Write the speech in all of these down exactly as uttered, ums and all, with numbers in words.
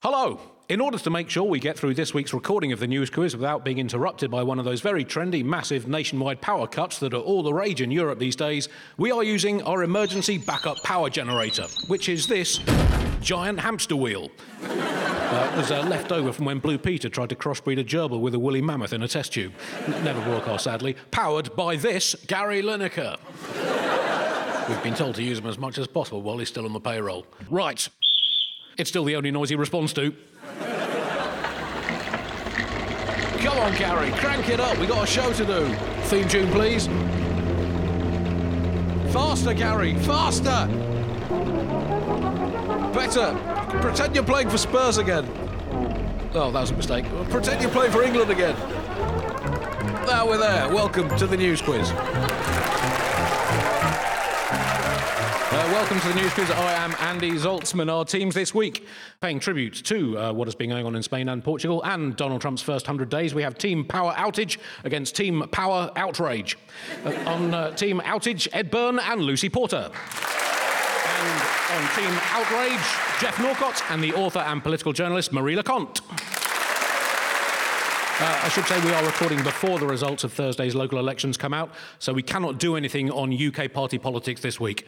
Hello. In order to make sure we get through this week's recording of the news quiz without being interrupted by one of those very trendy, massive nationwide power cuts that are all the rage in Europe these days, we are using our emergency backup power generator, which is this giant hamster wheel. Uh, it was uh, left over from when Blue Peter tried to crossbreed a gerbil with a woolly mammoth in a test tube. Never broadcast, sadly. Powered by this Gary Lineker. We've been told to use him as much as possible while he's still on the payroll. Right. It's still the only noise he responds to. Come on, Gary, crank it up. We got a show to do. Theme tune, please. Faster, Gary, faster. Better. Pretend you're playing for Spurs again. Oh, that was a mistake. Pretend you're playing for England again. Now we're there. Welcome to the news quiz. Uh, welcome to the news quiz. I am Andy Zaltzman. Our teams this week, paying tribute to uh, what has been going on in Spain and Portugal and Donald Trump's first one hundred days. We have Team Power Outage against Team Power Outrage. Uh, on uh, Team Outage, Ed Byrne and Lucy Porter. And on Team Outrage, Jeff Norcott and the author and political journalist Marie Leconte. Uh, I should say we are recording before the results of Thursday's local elections come out, so we cannot do anything on U K party politics this week.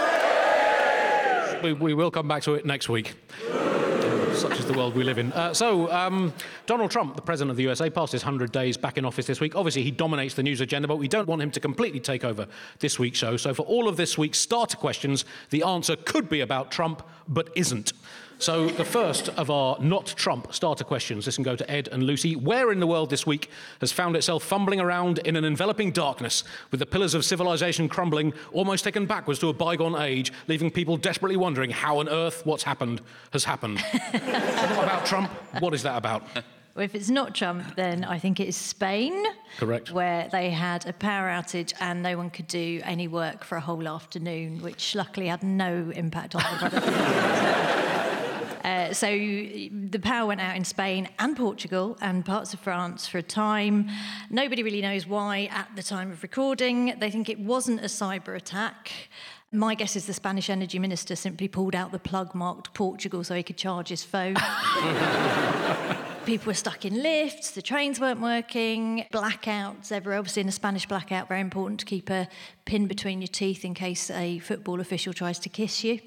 We, we will come back to it next week. Such is the world we live in. Uh, so, um, Donald Trump, the president of the U S A, passed his one hundred days back in office this week. Obviously, he dominates the news agenda, but we don't want him to completely take over this week's show. So for all of this week's starter questions, the answer could be about Trump, but isn't. So the first of our not Trump starter questions, this can go to Ed and Lucy. Where in the world this week has found itself fumbling around in an enveloping darkness, with the pillars of civilization crumbling, almost taken backwards to a bygone age, leaving people desperately wondering how on earth what's happened has happened? Not about Trump. What is that about? Well, if it's not Trump, then I think it is Spain. Correct. Where they had a power outage and no one could do any work for a whole afternoon, which luckily had no impact on the product. Uh, so the power went out in Spain and Portugal and parts of France for a time. Nobody really knows why at the time of recording. They think it wasn't a cyber attack. My guess is the Spanish energy minister simply pulled out the plug marked Portugal so he could charge his phone. People were stuck in lifts, the trains weren't working, blackouts everywhere. Obviously, in a Spanish blackout, very important to keep a pin between your teeth in case a football official tries to kiss you.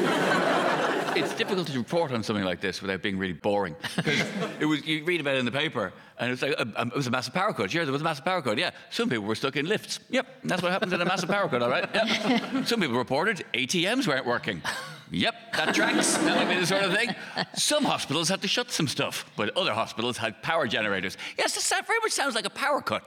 It's difficult to report on something like this without being really boring. Because it was, you read about it in the paper, and it's like, uh, it was a massive power cut. Yeah, there was a massive power cut. Yeah, some people were stuck in lifts. Yep, that's what happens in a massive power cut, all right? Yep. Some people reported A T Ms weren't working. Yep, that tracks. That would be the sort of thing. Some hospitals had to shut some stuff, but other hospitals had power generators. Yes, that very much sounds like a power cut.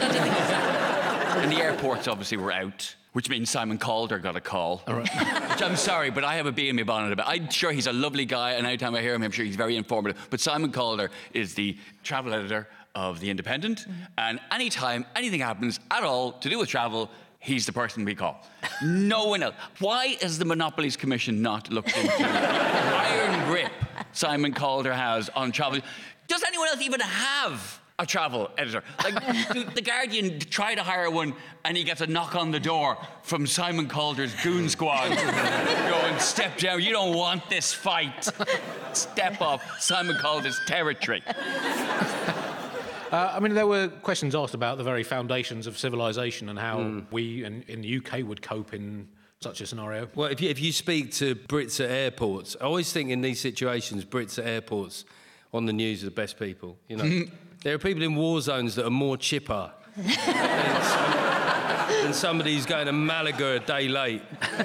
And the airports obviously were out, which means Simon Calder got a call. All right. Which I'm sorry, but I have a bee in my bonnet about. I'm sure he's a lovely guy, and anytime I hear him, I'm sure he's very informative. But Simon Calder is the travel editor of The Independent, mm-hmm. and anytime anything happens at all to do with travel, he's the person we call. No one else. Why has the Monopolies Commission not looked into the iron grip Simon Calder has on travel? Does anyone else even have a travel editor? Like, The Guardian tried to hire one, and he gets a knock on the door from Simon Calder's goon squad. Going, step down, you don't want this fight. Step up Simon Calder's territory. Uh, I mean, there were questions asked about the very foundations of civilization and how mm. we in, in the U K would cope in such a scenario. Well, if you, if you speak to Brits at airports, I always think in these situations, Brits at airports on the news are the best people, you know. There are people in war zones that are more chipper than, some, than somebody who's going to Malaga a day late.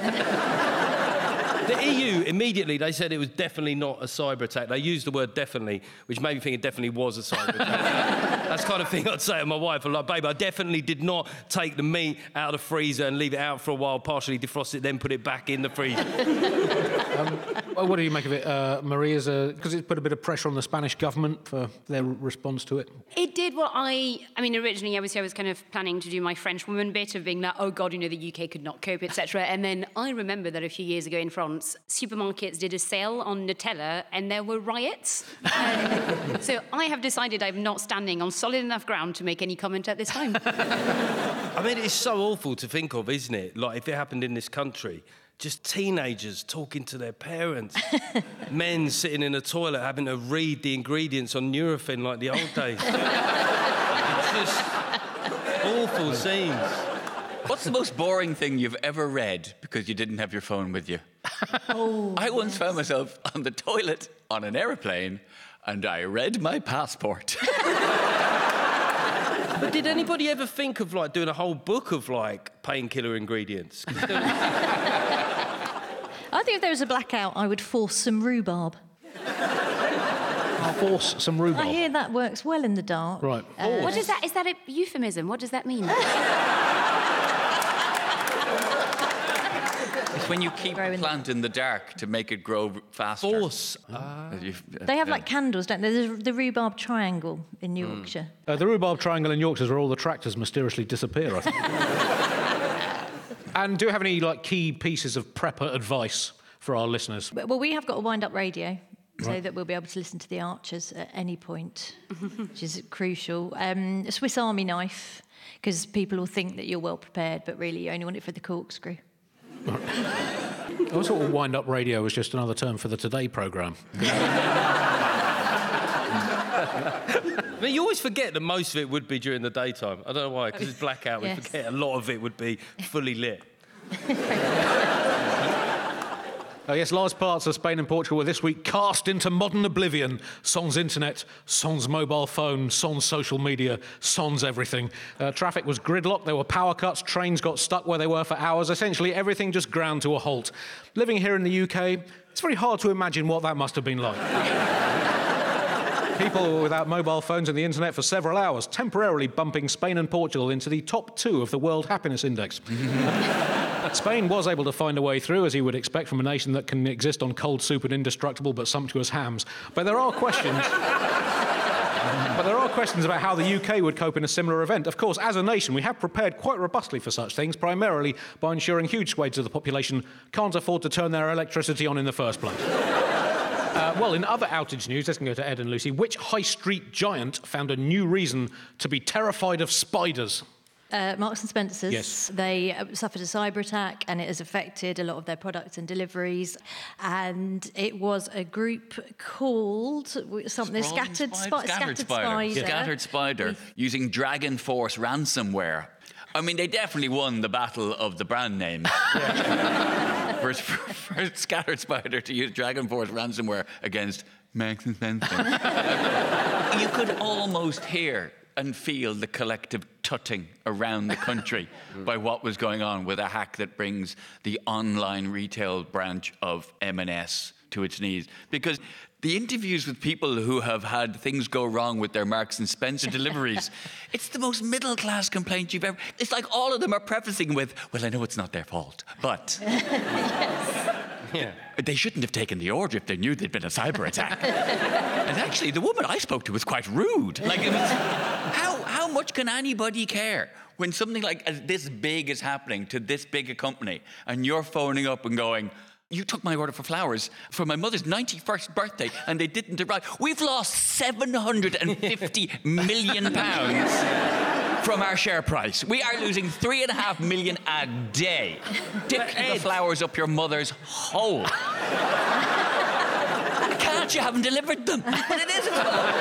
The E U, immediately, they said it was definitely not a cyber attack. They used the word definitely, which made me think it definitely was a cyber attack. That's the kind of thing I'd say to my wife. I'm like, babe, I definitely did not take the meat out of the freezer and leave it out for a while, partially defrost it, then put it back in the freezer. um, well, what do you make of it, uh, Marie? Because it put a bit of pressure on the Spanish government for their response to it? It did. Well, I I mean, originally, obviously, I was kind of planning to do my French woman bit of being like, oh, God, you know, the U K could not cope, et cetera. And then I remember that a few years ago in France, supermarkets did a sale on Nutella and there were riots. Um, so I have decided I'm not standing on solid enough ground to make any comment at this time. I mean, it's so awful to think of, isn't it? Like, if it happened in this country, just teenagers talking to their parents, men sitting in a toilet having to read the ingredients on Nurofen like the old days. It's just awful scenes. What's the most boring thing you've ever read because you didn't have your phone with you? Oh, I once found myself on the toilet on an aeroplane and I read my passport. But did anybody ever think of like doing a whole book of like painkiller ingredients? I think if there was a blackout, I would force some rhubarb. I'll force some rhubarb. I hear that works well in the dark. Right. Uh, What is that? Is that a euphemism? What does that mean? It's when you keep a plant in the dark to make it grow faster. Force. Uh, you've- They have yeah. like candles, don't they? There's the rhubarb triangle in Yorkshire. Uh, the rhubarb triangle in Yorkshire is where all the tractors mysteriously disappear, I think. And do you have any like key pieces of prepper advice for our listeners? Well, we have got a wind-up radio, so that we'll be able to listen to the Archers at any point, which is crucial. Um, a Swiss Army knife, because people will think that you're well prepared, but really you only want it for the corkscrew. I always thought wind-up radio was just another term for the Today programme. I mean, you always forget that most of it would be during the daytime. I don't know why, because it's blackout. Yes. We forget a lot of it would be fully lit. Uh, yes, large parts of Spain and Portugal were this week cast into modern oblivion. Sans internet, sans mobile phone, sans social media, sans everything. Uh, traffic was gridlocked, there were power cuts, trains got stuck where they were for hours. Essentially, everything just ground to a halt. Living here in the U K, it's very hard to imagine what that must have been like. People were without mobile phones and the internet for several hours, temporarily bumping Spain and Portugal into the top two of the World Happiness Index. Spain was able to find a way through, as you would expect from a nation that can exist on cold soup and indestructible but sumptuous hams. But there are questions... But there are questions about how the U K would cope in a similar event. Of course, as a nation, we have prepared quite robustly for such things, primarily by ensuring huge swathes of the population can't afford to turn their electricity on in the first place. Uh, well, in other outage news, let's go to Ed and Lucy. Which high street giant found a new reason to be terrified of spiders? Uh, Marks and Spencer's. Yes. They uh, suffered a cyber attack and it has affected a lot of their products and deliveries. And it was a group called something, Sprawling Scattered, Spider? Spi- Scattered Scattered Spider. Spider. Scattered Spider, using Dragon Force ransomware. I mean, they definitely won the battle of the brand name. for, for, for Scattered Spider to use Dragon Force ransomware against Marks and Spencer. You could almost hear and feel the collective tutting around the country by what was going on with a hack that brings the online retail branch of M and S to its knees. Because the interviews with people who have had things go wrong with their Marks and Spencer deliveries, it's the most middle-class complaint you've ever... It's like all of them are prefacing with, well, I know it's not their fault, but... Yeah. They shouldn't have taken the order if they knew there'd been a cyber attack. And actually, the woman I spoke to was quite rude. Like, it was, how, how much can anybody care when something like as this big is happening to this big a company and you're phoning up and going, you took my order for flowers for my mother's ninety-first birthday and they didn't arrive. We've lost seven hundred fifty million pounds from our share price. We are losing three and a half million a day. Dip the flowers up your mother's hole. Can't you haven't delivered them? But it is.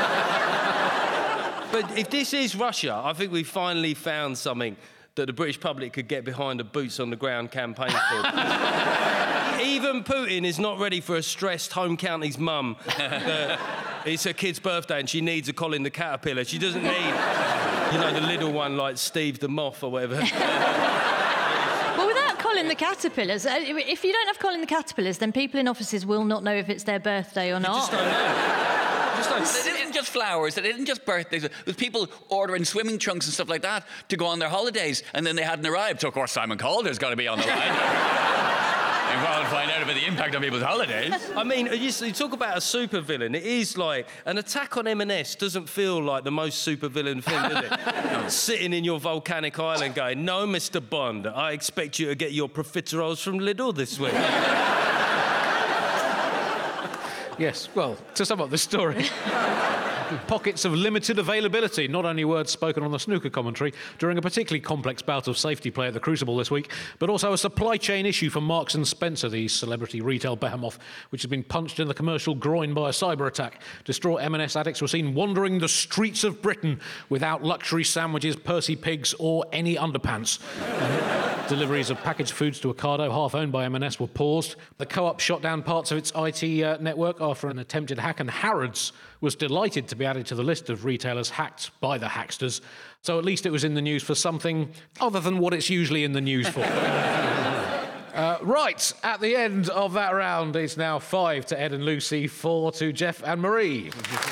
But if this is Russia, I think we finally found something that the British public could get behind a boots-on-the-ground campaign for. Even Putin is not ready for a stressed home county's mum. Uh, it's her kid's birthday and she needs a Colin the Caterpillar. She doesn't need, you know, the little one like Steve the Moth or whatever. Well, without Colin the Caterpillars, uh, if you don't have Colin the Caterpillars, then people in offices will not know if it's their birthday or not. Just don't know. Just don't. It isn't just flowers, it isn't just birthdays. There's people ordering swimming trunks and stuff like that to go on their holidays, and then they hadn't arrived. So, of course, Simon Calder's got to be on the line. And we'll find out about the impact on people's holidays. I mean, you, you talk about a supervillain. It is like an attack on M and S doesn't feel like the most supervillain thing, does it? No. Sitting in your volcanic island going, no, Mister Bond, I expect you to get your profiteroles from Lidl this week. Yes, well, to sum up this story... Pockets of limited availability, not only words spoken on the snooker commentary during a particularly complex bout of safety play at the Crucible this week, but also a supply chain issue for Marks and Spencer, the celebrity retail behemoth, which has been punched in the commercial groin by a cyber attack. Distraught M and S addicts were seen wandering the streets of Britain without luxury sandwiches, Percy pigs, or any underpants. Deliveries of packaged foods to Ocado, half owned by M and S, were paused. The Co-op shot down parts of its I T uh, network after an attempted hack, and Harrods was delighted to be added to the list of retailers hacked by the hacksters. So at least it was in the news for something other than what it's usually in the news for. uh, right, at the end of that round, it's now five to Ed and Lucy, four to Jeff and Marie.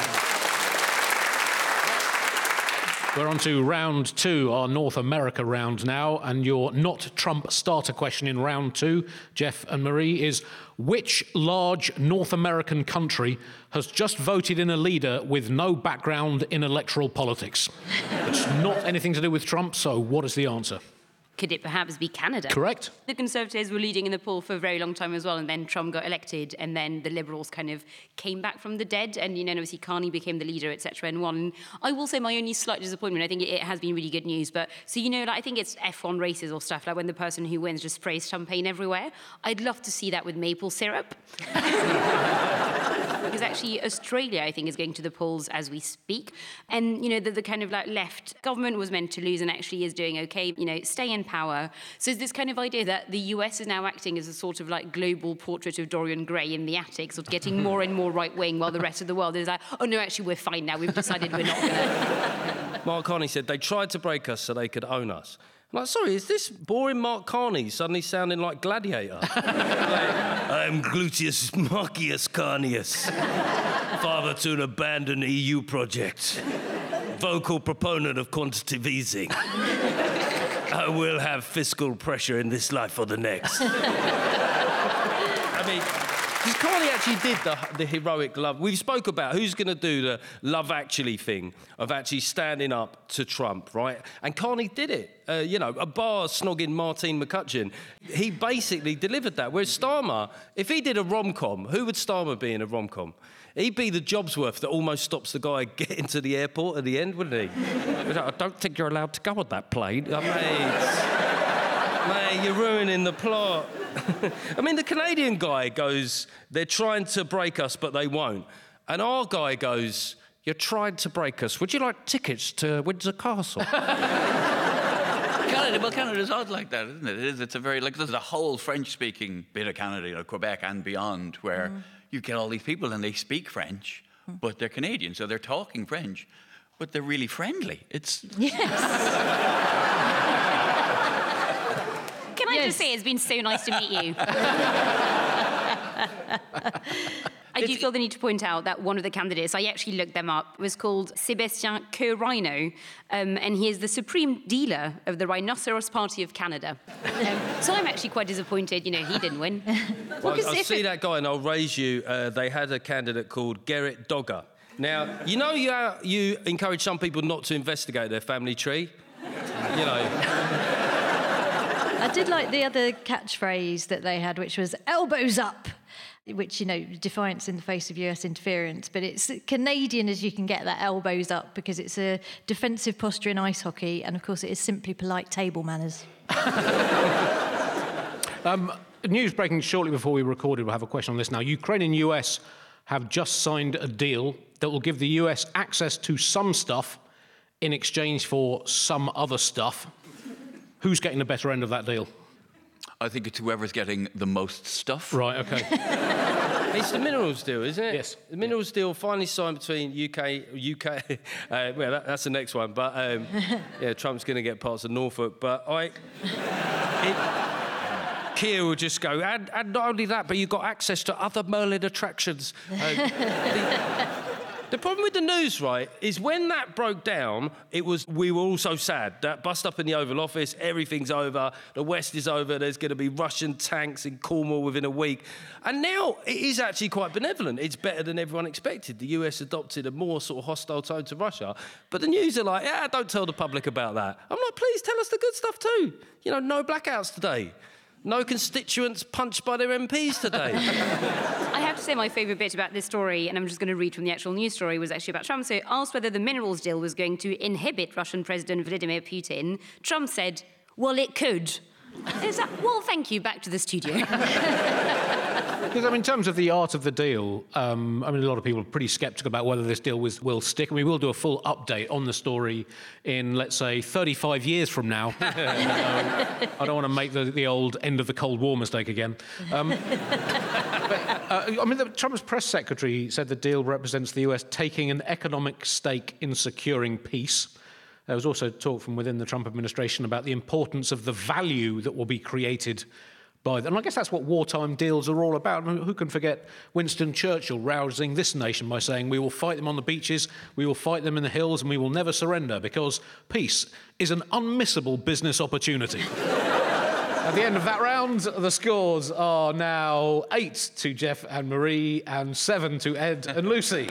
We're on to round two, our North America round now, and your not Trump starter question in round two, Jeff and Marie, is which large North American country has just voted in a leader with no background in electoral politics? It's not anything to do with Trump, so what is the answer? Could it perhaps be Canada? Correct. The Conservatives were leading in the poll for a very long time as well, and then Trump got elected, and then the Liberals kind of came back from the dead, and, you know, obviously Carney became the leader, et cetera, and won. I will say my only slight disappointment, I think it has been really good news, but, so, you know, like, I think it's F one races or stuff, like when the person who wins just sprays champagne everywhere. I'd love to see that with maple syrup. Because actually Australia, I think, is going to the polls as we speak. And, you know, the, the kind of like left government was meant to lose and actually is doing okay, you know, stay in power. So it's this kind of idea that the U S is now acting as a sort of like global portrait of Dorian Gray in the attic, sort of getting more and more right-wing while the rest of the world is like, oh, no, actually, we're fine now. We've decided we're not going to. Mark Carney said they tried to break us so they could own us. I'm like, sorry, is this boring Mark Carney suddenly sounding like Gladiator? Like, I'm Gluteus Marcius Carneus, father to an abandoned E U project, vocal proponent of quantitative easing. I will have fiscal pressure in this life or the next. I mean, because Carney actually did the, the heroic love. We've spoke about who's going to do the Love Actually thing of actually standing up to Trump, right? And Carney did it. Uh, you know, a bar snogging Martine McCutcheon. He basically delivered that. Whereas Starmer, if he did a rom-com, who would Starmer be in a rom-com? He'd be the Jobsworth that almost stops the guy getting to the airport at the end, wouldn't he? I don't think you're allowed to go on that plane. Oh, mate, mate, you're ruining the plot. I mean, the Canadian guy goes, they're trying to break us, but they won't. And our guy goes, you're trying to break us. Would you like tickets to Windsor Castle? Canada, well, Canada's odd like that, isn't it? It is. It's a very, like, there's a whole French-speaking bit of Canada, you know, Quebec and beyond, where mm. you get all these people and they speak French, mm. but they're Canadian, so they're talking French, but they're really friendly. It's... Yes. Can I yes. just say it's been so nice to meet you? I do feel the need to point out that one of the candidates, I actually looked them up, was called Sébastien Coe-Rhino, um, and he is the supreme dealer of the Rhinoceros Party of Canada. Um, so I'm actually quite disappointed, you know, he didn't win. Well, I'll see it... that guy and I'll raise you. Uh, they had a candidate called Gerrit Dogger. Now, you know you, uh, you encourage some people not to investigate their family tree? You know... I did like the other catchphrase that they had, which was elbows up, which, you know, defiance in the face of U S interference. But it's Canadian as you can get, that elbows up, because it's a defensive posture in ice hockey. And, of course, it is simply polite table manners. um, news breaking shortly before we recorded. We'll have a question on this now. Ukraine and U S have just signed a deal that will give the U S access to some stuff in exchange for some other stuff. Who's getting the better end of that deal? I think it's whoever's getting the most stuff. Right, OK. It's the minerals deal, isn't it? Yes. The minerals deal finally signed between U K... U K uh, well, that, that's the next one. But, um, yeah, Trump's going to get parts of Norfolk. But I... It, Keir will just go, and, and not only that, but you've got access to other Merlin attractions. Uh, the, The problem with the news, right, is when that broke down, it was, we were all so sad. That bust up in the Oval Office, everything's over, the West is over, there's going to be Russian tanks in Cornwall within a week. And now it is actually quite benevolent. It's better than everyone expected. The U S adopted a more sort of hostile tone to Russia. But the news are like, yeah, don't tell the public about that. I'm like, please tell us the good stuff too. You know, no blackouts today. No constituents punched by their M Ps today. I have to say my favourite bit about this story, and I'm just going to read from the actual news story, was actually about Trump. So asked whether the minerals deal was going to inhibit Russian President Vladimir Putin, Trump said, well, it could. Is that, well, thank you, back to the studio. Because, I mean, in terms of the art of the deal, um, I mean, a lot of people are pretty sceptical about whether this deal was, will stick. And we will do a full update on the story in, let's say, thirty-five years from now. uh, I don't want to make the, the old end of the Cold War mistake again. Um, but, uh, I mean, the, Trump's press secretary said the deal represents the U S taking an economic stake in securing peace. There was also talk from within the Trump administration about the importance of the value that will be created by them. And I guess that's what wartime deals are all about. And who can forget Winston Churchill rousing this nation by saying, we will fight them on the beaches, we will fight them in the hills, and we will never surrender, because peace is an unmissable business opportunity. At the end of that round, the scores are now eight to Jeff and Marie and seven to Ed and Lucy.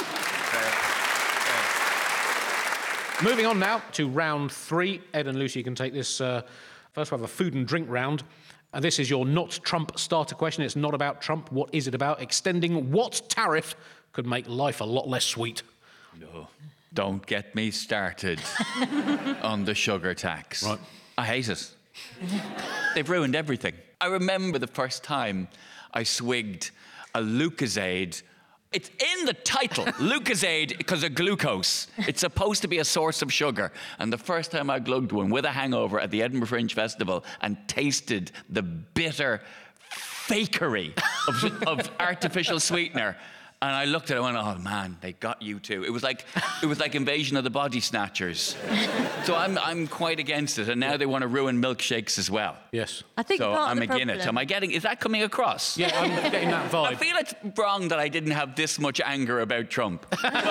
Moving on now to round three. Ed and Lucy, you can take this. Uh, first, we have a food and drink round. And this is your not Trump starter question. It's not about Trump. What is it about? Extending what tariff could make life a lot less sweet? No, don't get me started on the sugar tax. Right. I hate it. They've ruined everything. I remember the first time I swigged a Lucozade. It's in the title, Lucozade, because of glucose. It's supposed to be a source of sugar. And the first time I glugged one with a hangover at the Edinburgh Fringe Festival and tasted the bitter fakery of, of artificial sweetener, and I looked at it and went, oh man, they got you too. It was like it was like Invasion of the Body Snatchers. So I'm I'm quite against it, and now they want to ruin milkshakes as well. Yes. I think So part I'm of the again it. problem- Am I getting? Is that coming across? Yeah, I'm getting that vibe. I feel it's wrong that I didn't have this much anger about Trump.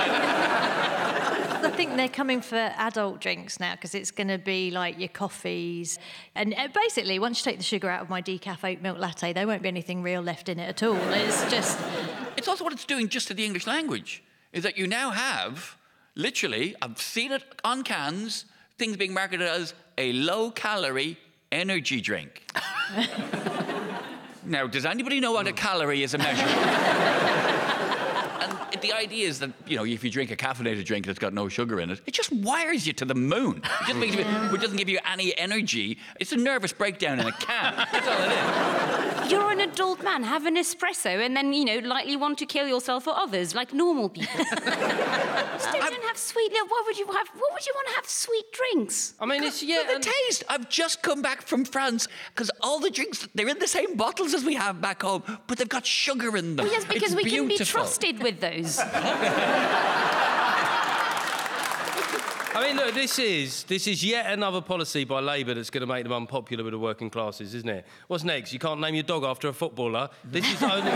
I think they're coming for adult drinks now, because it's going to be like your coffees. And uh, basically, once you take the sugar out of my decaf oat milk latte, there won't be anything real left in it at all. It's just... It's also what it's doing just to the English language, is that you now have, literally, I've seen it on cans, things being marketed as a low-calorie energy drink. Now, does anybody know what a calorie is a measure? And the idea is that, you know, if you drink a caffeinated drink that's got no sugar in it, it just wires you to the moon. It just makes you, it doesn't give you any energy. It's a nervous breakdown in a can. That's all it is. You're an adult man, have an espresso, and then, you know, likely want to kill yourself or others, like normal people. Just don't, don't have sweet... What would you have? What would you want to have sweet drinks? I mean, it's... yeah. But the and- taste. I've just come back from France, because all the drinks, they're in the same bottles as we have back home, but they've got sugar in them. Well, yes, because It's we can be beautiful. trusted with those. I mean, look, this is this is yet another policy by Labour that's going to make them unpopular with the working classes, isn't it? What's next? You can't name your dog after a footballer. This is only...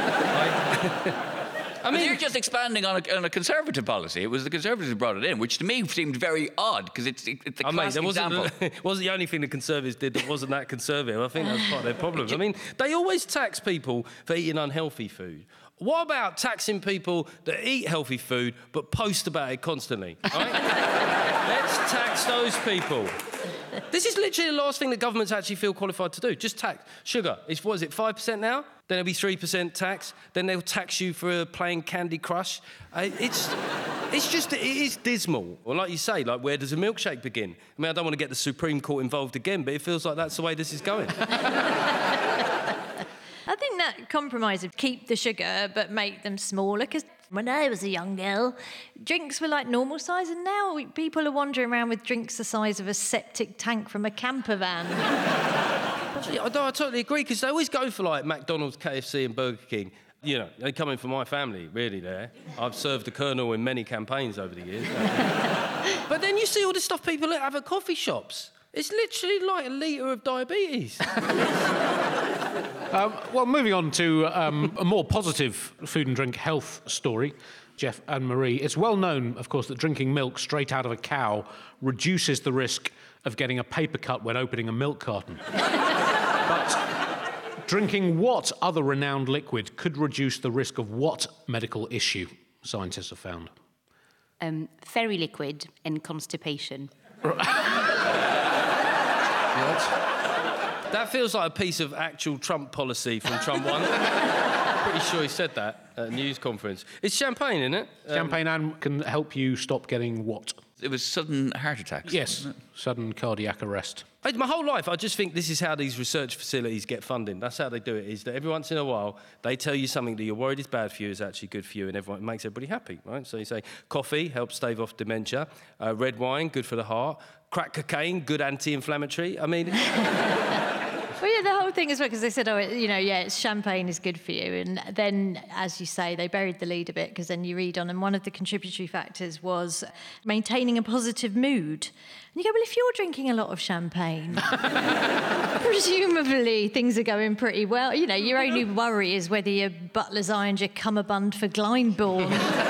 I I mean, mean, you're just expanding on a, on a Conservative policy. It was the Conservatives who brought it in, which to me seemed very odd, because it's, it, it's a I mean, classic there wasn't, example. wasn't the only thing the Conservatives did that wasn't that Conservative. I think that's part of their problem. I mean, they always tax people for eating unhealthy food. What about taxing people that eat healthy food but post about it constantly? Right? Let's tax those people. This is literally the last thing that governments actually feel qualified to do. Just tax. Sugar, it's, what is it, five percent now? Then it'll be three percent tax. Then they'll tax you for uh, playing Candy Crush. Uh, it's, it's just, it is dismal. Well, like you say, like, where does a milkshake begin? I mean, I don't want to get the Supreme Court involved again, but it feels like that's the way this is going. I think that compromise of keep the sugar but make them smaller, because when I was a young girl, drinks were like normal size, and now we, people are wandering around with drinks the size of a septic tank from a camper van. I, no, I totally agree, because they always go for, like, McDonald's, K F C and Burger King. You know, they come in for my family, really, there. I've served the Colonel in many campaigns over the years. But then you see all the stuff people have at coffee shops. It's literally like a litre of diabetes. Um, well, moving on to um, a more positive food and drink health story, Jeff and Marie. It's well known, of course, that drinking milk straight out of a cow reduces the risk of getting a paper cut when opening a milk carton. But drinking what other renowned liquid could reduce the risk of what medical issue, scientists have found? Um, ferry liquid and constipation. What? That feels like a piece of actual Trump policy from Trump one. Pretty sure he said that at a news conference. It's champagne, isn't it? Champagne and can help you stop getting what? It was sudden heart attacks. Yes, sudden cardiac arrest. Hey, my whole life, I just think this is how these research facilities get funding. That's how they do it, is that every once in a while, they tell you something that you're worried is bad for you is actually good for you, and everyone, it makes everybody happy, right? So you say, coffee helps stave off dementia, uh, red wine, good for the heart, crack cocaine, good anti-inflammatory. I mean... Well, yeah, the whole thing as well, because they said, oh, you know, yeah, it's champagne is good for you. And then, as you say, they buried the lead a bit, because then you read on, and one of the contributory factors was maintaining a positive mood. And you go, well, if you're drinking a lot of champagne, presumably things are going pretty well. You know, your only worry is whether your butler's ironed your cummerbund for Glyndebourne.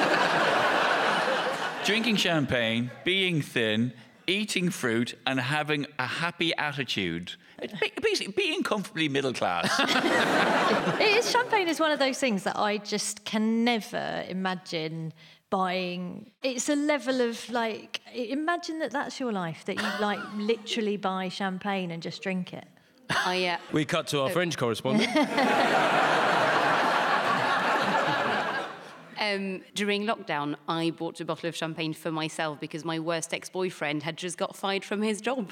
Drinking champagne, being thin, eating fruit, and having a happy attitude. Basically, being comfortably middle class. It is, champagne is one of those things that I just can never imagine buying. It's a level of, like, imagine that that's your life, that you, like, literally buy champagne and just drink it. Oh, yeah. We cut to our French correspondent. Um, during lockdown, I bought a bottle of champagne for myself because my worst ex-boyfriend had just got fired from his job.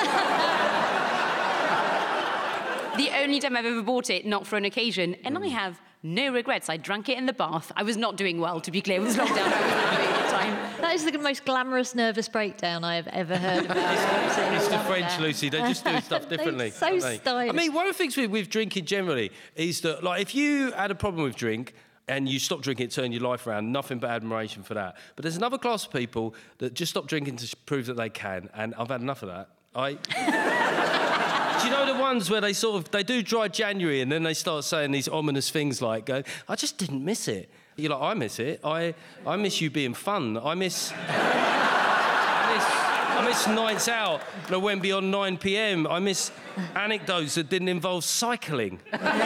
The only time I've ever bought it, not for an occasion, and I have no regrets. I drank it in the bath. I was not doing well, to be clear, with lockdown. I was not having a good time. That is the most glamorous nervous breakdown I have ever heard about. It's the French, Lucy. They just do stuff differently. They're so don't they? stylish. I mean, one of the things with, with drinking generally is that, like, if you had a problem with drink and you stop drinking, it turned your life around, nothing but admiration for that. But there's another class of people that just stop drinking to prove that they can, and I've had enough of that. I... Do you know the ones where they sort of, they do dry January and then they start saying these ominous things like, go, I just didn't miss it. You're like, I miss it. I, I miss you being fun. I miss... I miss... I miss nights out that went beyond nine p m. I miss anecdotes that didn't involve cycling.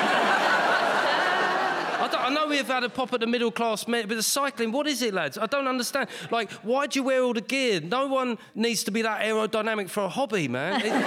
I, don't, I know we've had a pop at the middle class, but the cycling, what is it, lads? I don't understand. Like, why do you wear all the gear? No one needs to be that aerodynamic for a hobby, man. It...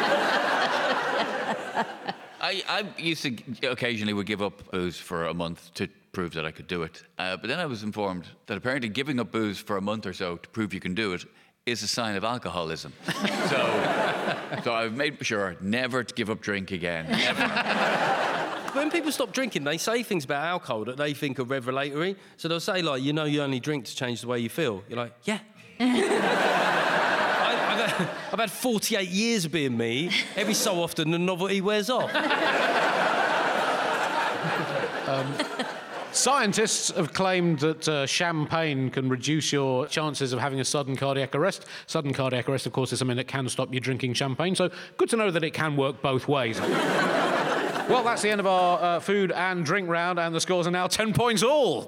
I, I used to occasionally would give up booze for a month to prove that I could do it. Uh, but then I was informed that apparently giving up booze for a month or so to prove you can do it is a sign of alcoholism. so, so I've made sure never to give up drink again, ever. When people stop drinking, they say things about alcohol that they think are revelatory. So they'll say, like, you know you only drink to change the way you feel. You're like, yeah. I, I've, had, I've had forty-eight years of being me. Every so often, the novelty wears off. um, Scientists have claimed that uh, champagne can reduce your chances of having a sudden cardiac arrest. Sudden cardiac arrest, of course, is something that can stop you drinking champagne, so good to know that it can work both ways. Well, that's the end of our uh, food and drink round, and the scores are now ten points all.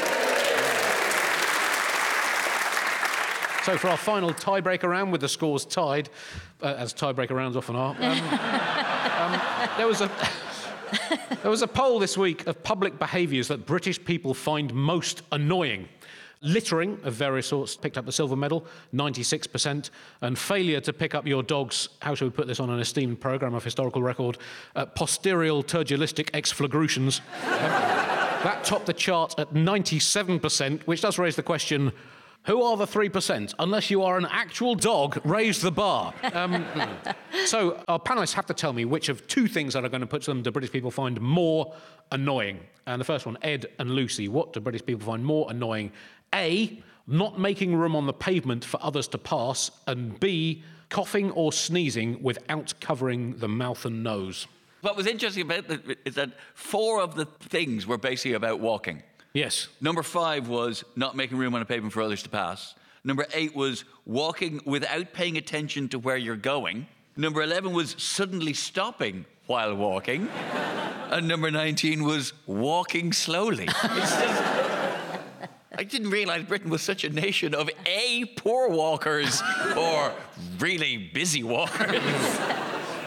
So for our final tiebreaker round, with the scores tied, uh, as tiebreaker rounds often are, um, um, there was a... There was a poll this week of public behaviours that British people find most annoying. Littering of various sorts picked up the silver medal, ninety-six percent, and failure to pick up your dog's, how shall we put this on an esteemed programme of historical record, uh, posterior tergilistic exflagrutions. um, that topped the chart at ninety-seven percent, which does raise the question, who are the three percent? Unless you are an actual dog, raise the bar. Um, so our panellists have to tell me which of two things that are going to put them do British people find more annoying. And the first one, Ed and Lucy, what do British people find more annoying? A, not making room on the pavement for others to pass, and B, coughing or sneezing without covering the mouth and nose. What was interesting about it is that four of the things were basically about walking. Yes. Number five was not making room on a pavement for others to pass. Number eight was walking without paying attention to where you're going. Number eleven was suddenly stopping while walking. And number nineteen was walking slowly. It's just, I didn't realise Britain was such a nation of A, poor walkers, or really busy walkers.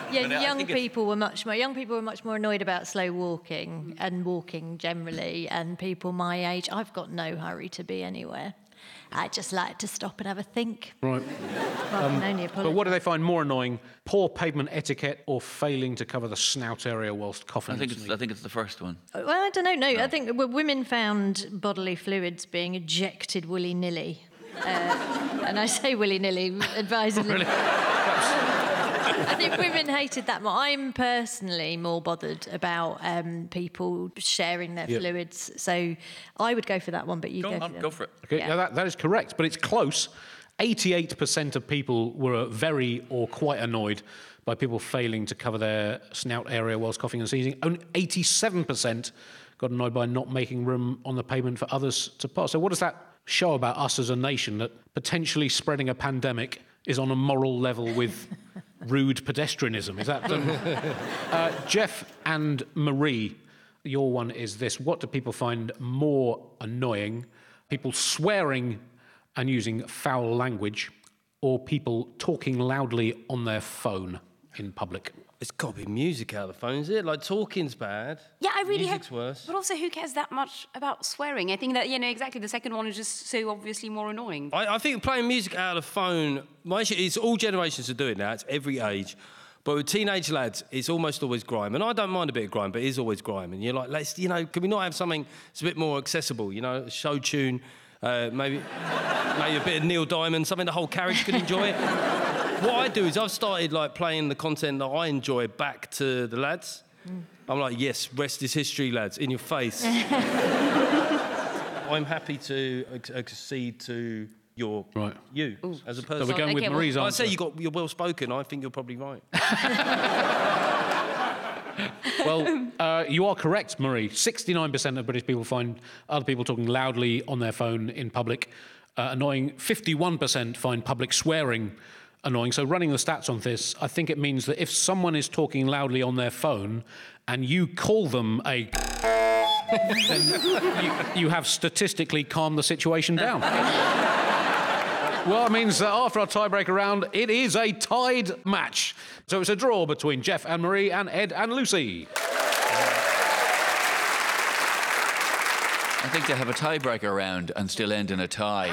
yeah, But I young think it's- people were much more young people were much more annoyed about slow walking and walking generally, and people my age, I've got no hurry to be anywhere. I just like to stop and have a think. Right. Well, I can only But apologise. what do they find more annoying? Poor pavement etiquette or failing to cover the snout area whilst coughing? I think and it's, I sneezing? think it's the first one. Well, I don't know. No, I think w- women found bodily fluids being ejected willy nilly, uh, and I say willy nilly advisedly. Really? I think women hated that more. I'm personally more bothered about um, people sharing their Yep. fluids, so I would go for that one. But you Go go, on, for go for it. Okay, Yeah. yeah, that, that is correct, but it's close. eighty-eight percent of people were very or quite annoyed by people failing to cover their snout area whilst coughing and sneezing. Only eighty-seven percent got annoyed by not making room on the pavement for others to pass. So what does that show about us as a nation, that potentially spreading a pandemic is on a moral level with rude pedestrianism? Is that... Um, uh, Jeff and Marie, your one is this. What do people find more annoying? People swearing and using foul language, or people talking loudly on their phone in public? It's got to be music out of the phone, is it? Like, talking's bad. Yeah, I really Music's have. worse. But also, who cares that much about swearing? I think that, you know, exactly. The second one is just so obviously more annoying. I, I think playing music out of the phone, my issue is all generations are doing that. It's every age. But with teenage lads, it's almost always grime. And I don't mind a bit of grime, but it is always grime. And you're like, let's, you know, can we not have something that's a bit more accessible? You know, a show tune, uh, maybe, maybe a bit of Neil Diamond, something the whole carriage could enjoy. What I do is I've started like playing the content that I enjoy back to the lads. Mm. I'm like, yes, rest is history, lads, in your face. I'm happy to ac- accede to your Right. you as a person. So we're going with Okay, well, Marie's I answer. say you got you're well spoken. I think you're probably right. Well, uh, you are correct, Marie. sixty-nine percent of British people find other people talking loudly on their phone in public uh, annoying. fifty-one percent find public swearing annoying. So running the stats on this, I think it means that if someone is talking loudly on their phone and you call them a then you, you have statistically calmed the situation down. Well, it means that after our tiebreaker round, it is a tied match. So it's a draw between Jeff and Marie and Ed and Lucy. I think they have a tiebreaker round and still end in a tie.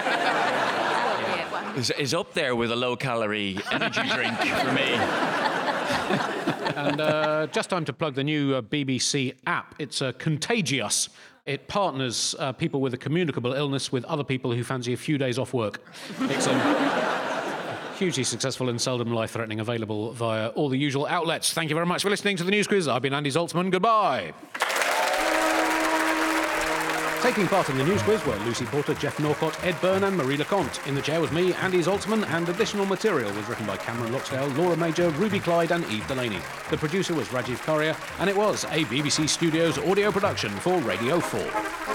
is, is up there with a low-calorie energy drink for me. And uh, just time to plug the new uh, B B C app. It's uh, Contagious. It partners uh, people with a communicable illness with other people who fancy a few days off work. It's um, hugely successful and seldom life-threatening, available via all the usual outlets. Thank you very much for listening to the News Quiz. I've been Andy Zaltzman. Goodbye. Taking part in the News Quiz were Lucy Porter, Jeff Norcott, Ed Byrne and Marie LeConte. In the chair was me, Andy Zaltzman, and additional material was written by Cameron Loxdale, Laura Major, Ruby Clyde and Eve Delaney. The producer was Rajiv Karia, and it was a B B C Studios audio production for Radio four.